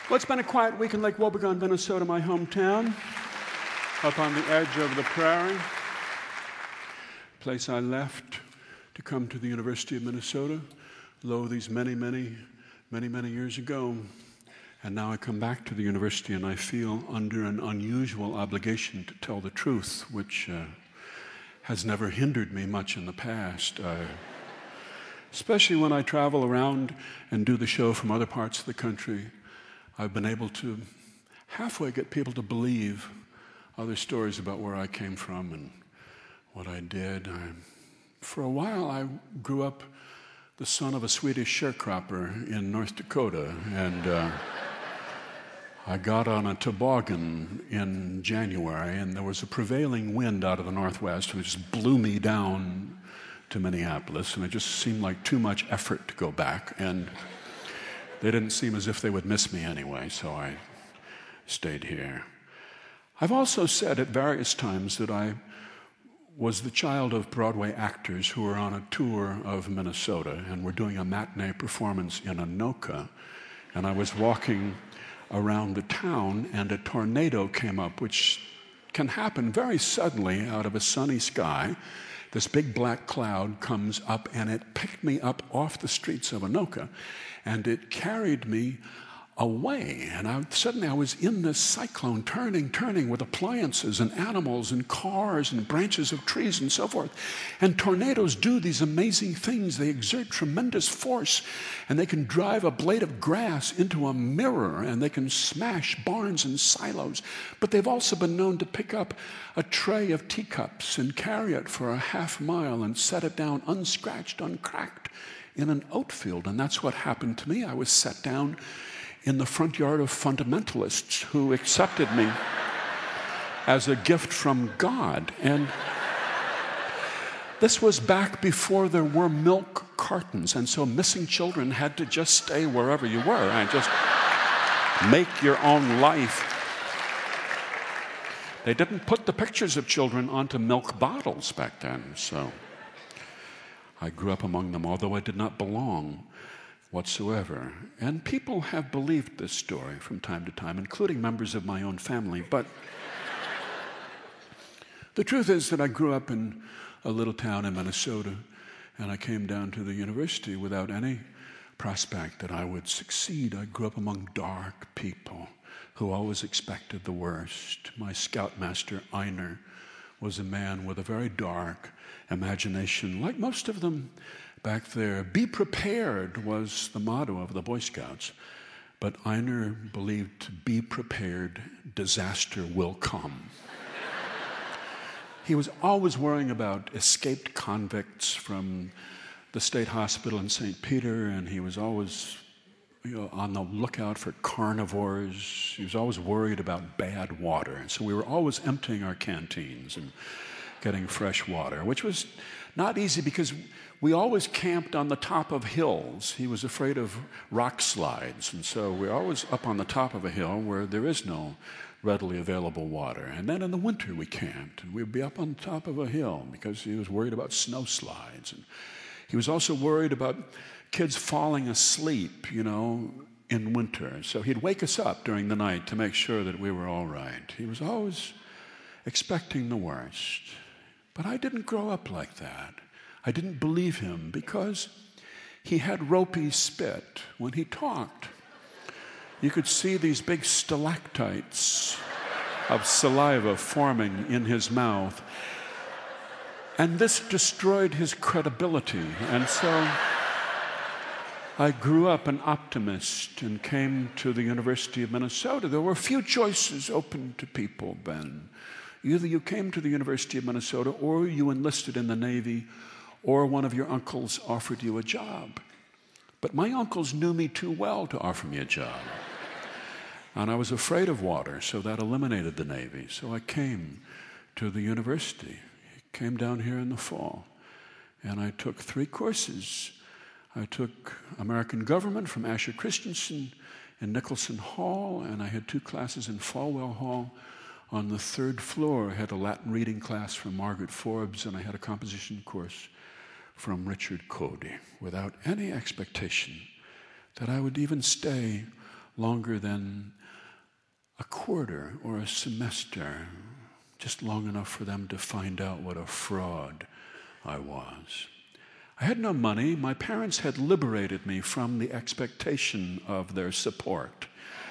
Well, it's been a quiet week in Lake Wobegon, Minnesota, my hometown, up on the edge of the prairie, place I left to come to the University of Minnesota, these many years ago. And now I come back to the university and I feel under an unusual obligation to tell the truth, which has never hindered me much in the past. Especially when I travel around and do the show from other parts of the country, I've been able to halfway get people to believe other stories about where I came from and what I did. For a while, I grew up the son of a Swedish sharecropper in North Dakota, and I got on a toboggan in January, and there was a prevailing wind out of the northwest, and it just blew me down to Minneapolis, and it just seemed like too much effort to go back, and they didn't seem as if they would miss me anyway, so I stayed here. I've also said at various times that I was the child of Broadway actors who were on a tour of Minnesota and were doing a matinee performance in Anoka, and I was walking around the town and a tornado came up, which can happen very suddenly out of a sunny sky. This big black cloud comes up and it picked me up off the streets of Anoka and it carried me away. And suddenly I was in this cyclone, turning with appliances and animals and cars and branches of trees and so forth. And tornadoes do these amazing things. They exert tremendous force, and they can drive a blade of grass into a mirror, and they can smash barns and silos. But they've also been known to pick up a tray of teacups and carry it for a half mile and set it down unscratched, uncracked in an oat field. And that's what happened to me. I was set down in the front yard of fundamentalists who accepted me as a gift from God. And this was back before there were milk cartons, and so missing children had to just stay wherever you were and just make your own life. They didn't put the pictures of children onto milk bottles back then, so I grew up among them, although I did not belong whatsoever. And people have believed this story from time to time, including members of my own family. But the truth is that I grew up in a little town in Minnesota, and I came down to the university without any prospect that I would succeed. I grew up among dark people who always expected the worst. My scoutmaster, Einar, was a man with a very dark imagination, like most of them back there. Be prepared was the motto of the Boy Scouts. But Einar believed, be prepared, disaster will come. He was always worrying about escaped convicts from the state hospital in St. Peter, and he was always on the lookout for carnivores. He was always worried about bad water. And so we were always emptying our canteens and getting fresh water, which was not easy because we always camped on the top of hills. He was afraid of rock slides, and so we're always up on the top of a hill where there is no readily available water. And then in the winter we camped, and we'd be up on top of a hill because he was worried about snow slides. And he was also worried about kids falling asleep, in winter. So he'd wake us up during the night to make sure that we were all right. He was always expecting the worst. But I didn't grow up like that. I didn't believe him because he had ropey spit. When he talked, you could see these big stalactites of saliva forming in his mouth. And this destroyed his credibility. And so I grew up an optimist and came to the University of Minnesota. There were few choices open to people then. Either you came to the University of Minnesota or you enlisted in the Navy or one of your uncles offered you a job. But my uncles knew me too well to offer me a job. And I was afraid of water, so that eliminated the Navy. So I came to the university, came down here in the fall, and I took 3 courses. I took American Government from Asher Christensen in Nicholson Hall, and I had 2 classes in Falwell Hall. On the 3rd floor, I had a Latin reading class from Margaret Forbes, and I had a composition course from Richard Cody, without any expectation that I would even stay longer than a quarter or a semester, just long enough for them to find out what a fraud I was. I had no money. My parents had liberated me from the expectation of their support.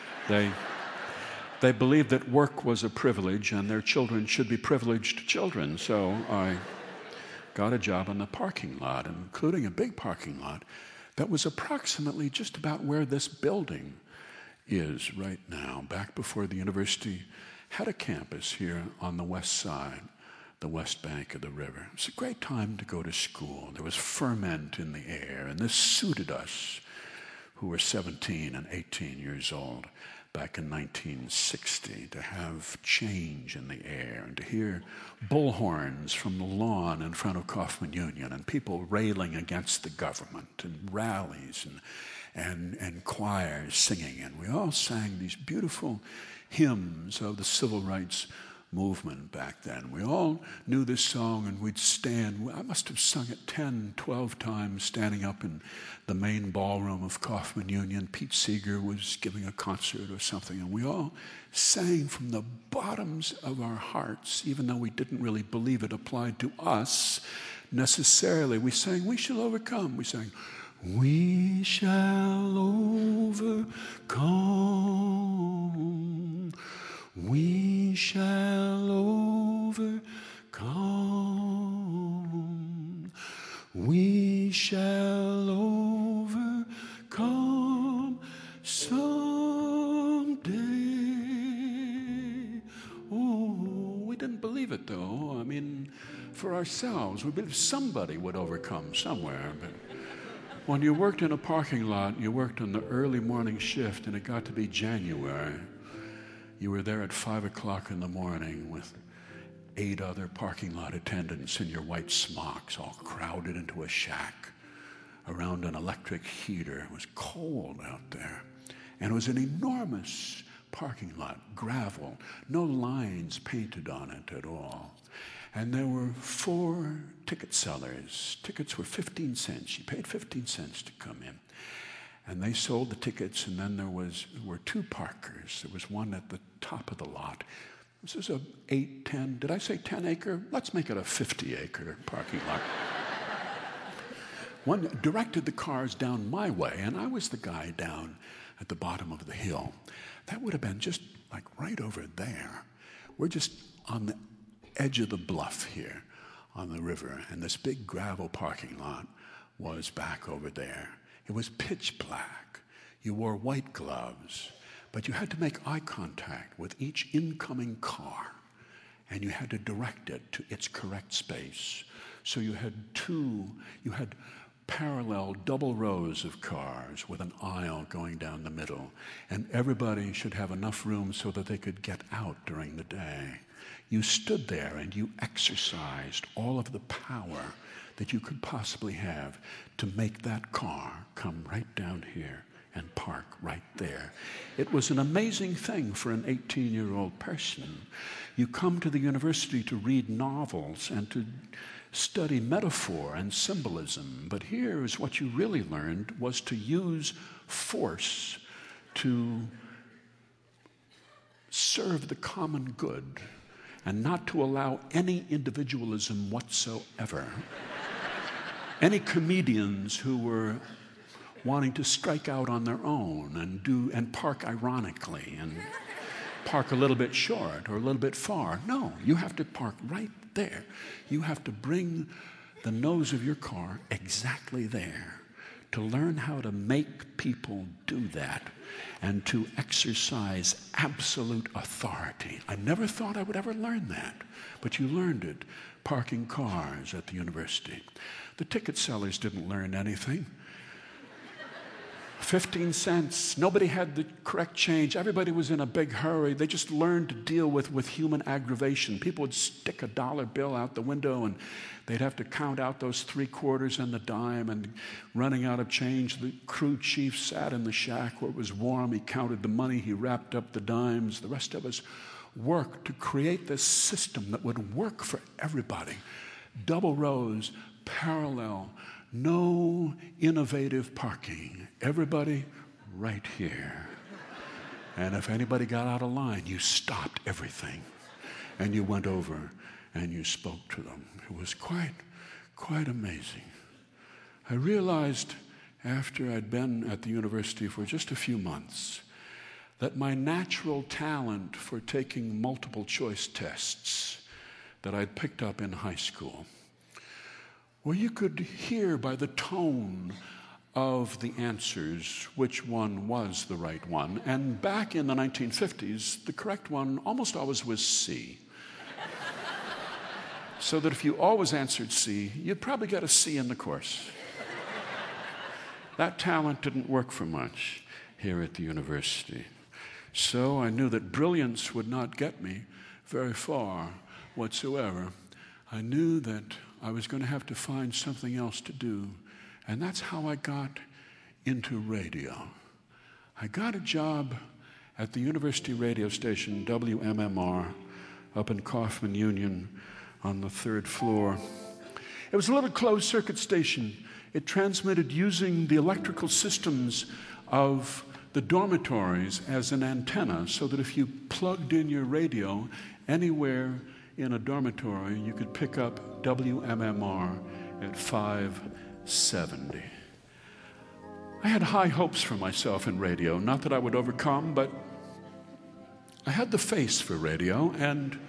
They believed that work was a privilege and their children should be privileged children. So I got a job in the parking lot, including a big parking lot that was approximately just about where this building is right now, back before the university had a campus here on the west side, the west bank of the river. It was a great time to go to school. There was ferment in the air, and this suited us, who were 17 and 18 years old back in 1960, to have change in the air and to hear bullhorns from the lawn in front of Kaufman Union and people railing against the government and rallies and choirs singing. And we all sang these beautiful hymns of the civil rights movement back then. We all knew this song, and we'd stand. I must have sung it 10, 12 times, standing up in the main ballroom of Kaufman Union. Pete Seeger was giving a concert or something, and we all sang from the bottoms of our hearts, even though we didn't really believe it applied to us necessarily. We sang, "We shall overcome." We sang, "We shall overcome. We shall overcome. We shall overcome someday." Oh, we didn't believe it, though. I mean, for ourselves, we believed somebody would overcome somewhere. But when you worked in a parking lot, you worked on the early morning shift, and it got to be January. You were there at 5 o'clock in the morning with 8 other parking lot attendants in your white smocks, all crowded into a shack around an electric heater. It was cold out there. And it was an enormous parking lot, gravel, no lines painted on it at all. And there were 4 ticket sellers. Tickets were 15 cents. You paid 15 cents to come in. And they sold the tickets, and then there were 2 parkers. There was one at the top of the lot. This is a 8, 10, did I say 10 acre? Let's make it a 50 acre parking lot. One directed the cars down my way, and I was the guy down at the bottom of the hill. That would have been just like right over there. We're just on the edge of the bluff here on the river, and this big gravel parking lot was back over there. It was pitch black. You wore white gloves, but you had to make eye contact with each incoming car, and you had to direct it to its correct space. So you had parallel double rows of cars with an aisle going down the middle, and everybody should have enough room so that they could get out during the day. You stood there and you exercised all of the power that you could possibly have to make that car come right down here and park right there. It was an amazing thing for an 18-year-old person. You come to the university to read novels and to study metaphor and symbolism, but here is what you really learned was to use force to serve the common good and not to allow any individualism whatsoever. Any comedians who were wanting to strike out on their own and park ironically and park a little bit short or a little bit far. No, you have to park right there. You have to bring the nose of your car exactly there to learn how to make people do that and to exercise absolute authority. I never thought I would ever learn that, but you learned it parking cars at the university. The ticket sellers didn't learn anything. 15 cents. Nobody had the correct change. Everybody was in a big hurry. They just learned to deal with human aggravation. People would stick a dollar bill out the window and they'd have to count out those 3 quarters and the dime, and running out of change, the crew chief sat in the shack where it was warm. He counted the money. He wrapped up the dimes. The rest of us worked to create this system that would work for everybody. Double rows, parallel, no innovative parking. Everybody right here. And if anybody got out of line, you stopped everything. And you went over and you spoke to them. It was quite amazing. I realized after I'd been at the university for just a few months that my natural talent for taking multiple choice tests that I'd picked up in high school, where you could hear by the tone of the answers which one was the right one. And back in the 1950s, the correct one almost always was C. So that if you always answered C, you'd probably get a C in the course. That talent didn't work for much here at the university. So I knew that brilliance would not get me very far whatsoever. I knew that I was going to have to find something else to do. And that's how I got into radio. I got a job at the university radio station, WMMR, up in Kaufman Union on the 3rd floor. It was a little closed-circuit station. It transmitted using the electrical systems of the dormitories as an antenna, so that if you plugged in your radio anywhere in a dormitory, you could pick up WMMR at 570. I had high hopes for myself in radio, not that I would overcome, but I had the face for radio, and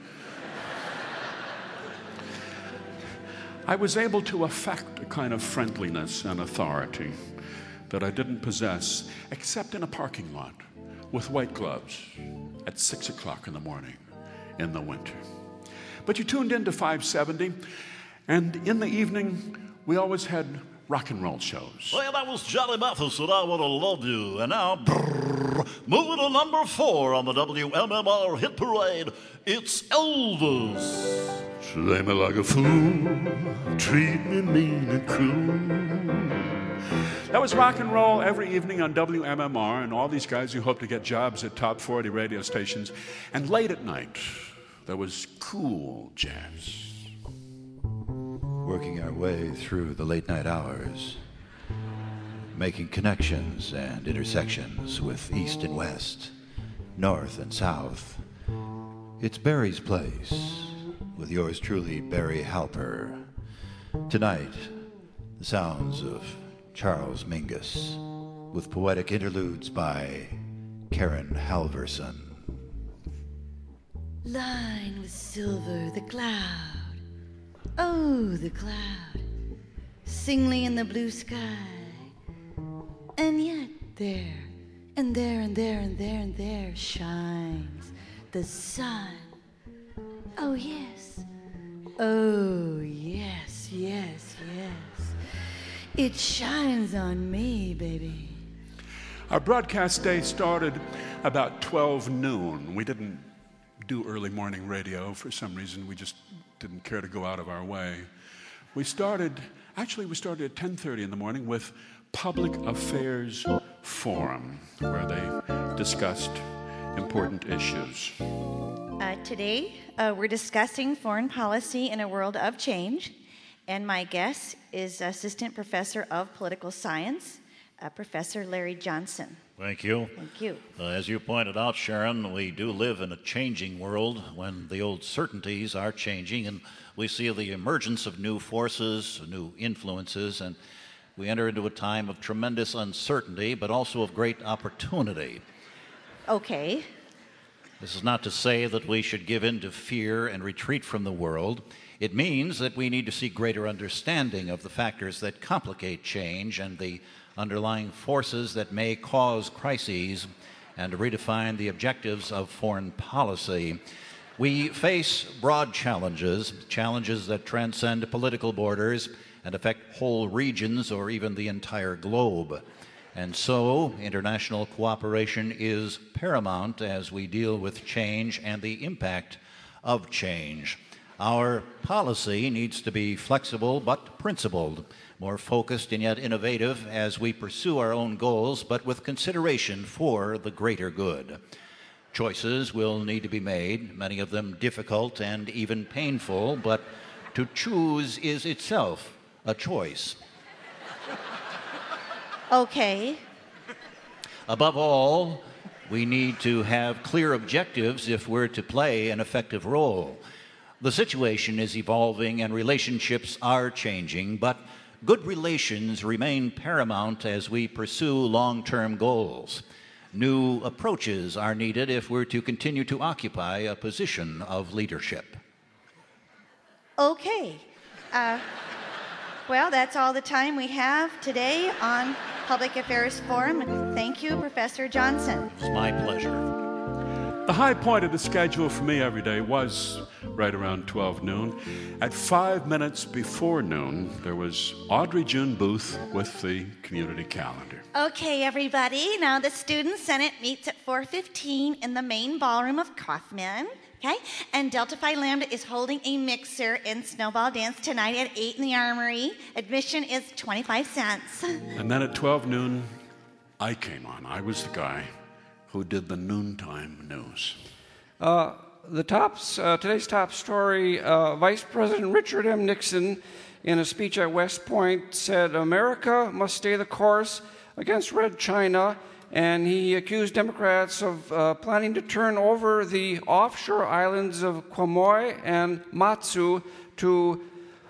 I was able to affect a kind of friendliness and authority that I didn't possess, except in a parking lot with white gloves at 6 o'clock in the morning in the winter. But you tuned into 570, and in the evening, we always had rock and roll shows. Well, that was Johnny Mathis and I Wanna Love You. And now, moving to number 4 on the WMMR hit parade, it's Elvis. Slay me like a fool, treat me mean and cruel. That was rock and roll every evening on WMMR, and all these guys who hoped to get jobs at top 40 radio stations. And late at night, there was cool jazz. Working our way through the late night hours, making connections and intersections with east and west, north and south. It's Barry's Place, with yours truly, Barry Halper. Tonight, the sounds of Charles Mingus, with poetic interludes by Karen Halverson. Line with silver the cloud, oh, the cloud, singly in the blue sky. And yet there, and there, and there, and there, and there shines the sun. Oh, yes. Oh, yes, yes, yes. It shines on me, baby. Our broadcast day started about 12 noon. We didn't do early morning radio. For some reason, we just didn't care to go out of our way. We started at 10:30 in the morning with Public Affairs Forum, where they discussed important issues. Today, we're discussing foreign policy in a world of change, and my guest is Assistant Professor of Political Science, Professor Larry Johnson. Thank you. Thank you. As you pointed out, Sharon, we do live in a changing world when the old certainties are changing, and we see the emergence of new forces, new influences, and we enter into a time of tremendous uncertainty, but also of great opportunity. Okay. This is not to say that we should give in to fear and retreat from the world. It means that we need to seek greater understanding of the factors that complicate change and the underlying forces that may cause crises, and to redefine the objectives of foreign policy. We face broad challenges that transcend political borders and affect whole regions or even the entire globe. And so, international cooperation is paramount as we deal with change and the impact of change. Our policy needs to be flexible but principled, more focused and yet innovative as we pursue our own goals, but with consideration for the greater good. Choices will need to be made, many of them difficult and even painful, but to choose is itself a choice. Okay. Above all, We need to have clear objectives if we're to play an effective role. The situation is evolving and relationships are changing, but good relations remain paramount as we pursue long-term goals. New approaches are needed if we're to continue to occupy a position of leadership. Okay. Well, that's all the time we have today on Public Affairs Forum. Thank you, Professor Johnson. It's my pleasure. The high point of the schedule for me every day was right around 12 noon. At 5 minutes before noon, there was Audrey June Booth with the community calendar. Okay, everybody. Now the Student Senate meets at 4:15 in the main ballroom of Kaufman. Okay? And Delta Phi Lambda is holding a mixer and snowball dance tonight at 8 in the Armory. Admission is 25 cents. And then at 12 noon, I came on. I was the guy who did the noontime news. Today's top story, Vice President Richard M. Nixon, in a speech at West Point, said America must stay the course against Red China, and he accused Democrats of planning to turn over the offshore islands of Quemoy and Matsu to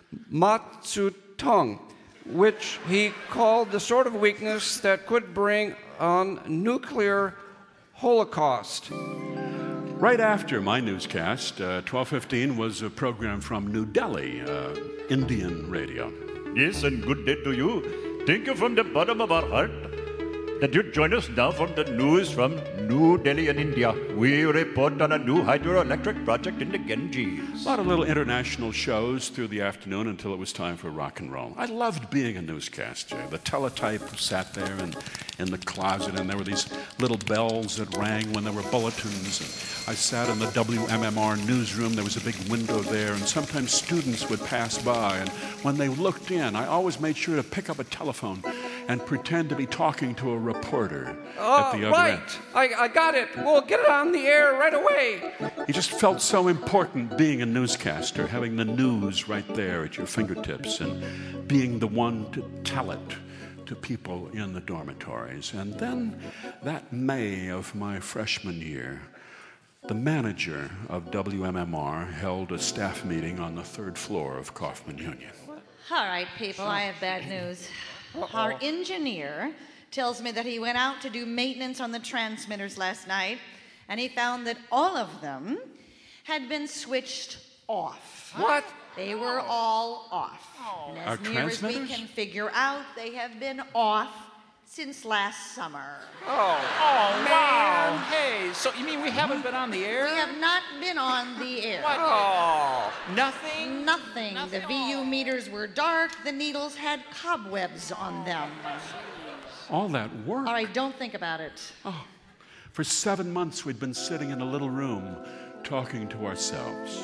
Matsutung, which he called the sort of weakness that could bring on nuclear holocaust. Right after my newscast, 12:15 was a program from New Delhi, Indian radio. Yes, and good day to you. Thank you from the bottom of our heart that you join us now for the news from New Delhi in India. We report on a new hydroelectric project in the Ganges. A lot of little international shows through the afternoon until it was time for rock and roll. I loved being a newscaster. The teletype sat there in the closet, and there were these little bells that rang when there were bulletins. And I sat in the WMMR newsroom. There was a big window there, and sometimes students would pass by. And when they looked in, I always made sure to pick up a telephone and pretend to be talking to a reporter at the other end. I got it. We'll get it on the air right away. You just felt so important being a newscaster, having the news right there at your fingertips and being the one to tell it to people in the dormitories. And then that May of my freshman year, the manager of WMMR held a staff meeting on the third floor of Kaufman Union. All right, people, I have bad news. Our engineer tells me that he went out to do maintenance on the transmitters last night, and he found that all of them had been switched off. What? They were all off. And Our as near as we transmitters? can figure out, they have been off since last summer. Wow. Hey, so you mean we haven't been on the air? We have not been on the air. Oh, nothing? Nothing. Nothing The at all. VU meters were dark. The needles had cobwebs on them. All that work. All right, don't think about it. For 7 months, we'd been sitting in a little room talking to ourselves.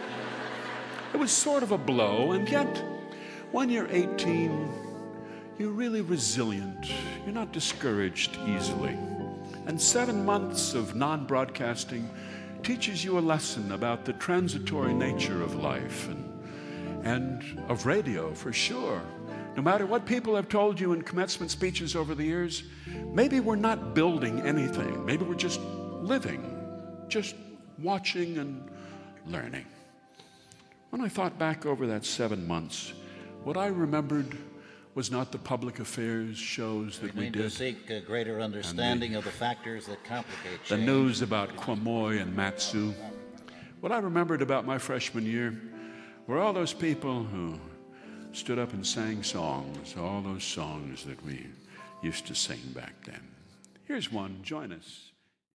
It was sort of a blow, and yet, when you're 18, you're really resilient. You're not discouraged easily. And 7 months of non-broadcasting teaches you a lesson about the transitory nature of life and of radio, for sure. No matter what people have told you in commencement speeches over the years, maybe we're not building anything. Maybe we're just living, just watching and learning. When I thought back over that 7 months, what I remembered was not the public affairs shows that we need to did, seek a greater understanding of the factors that complicate the change. news about Quemoy and Matsu. What I remembered about my freshman year were all those people who stood up and sang songs, all those songs that we used to sing back then. Here's one. Join us.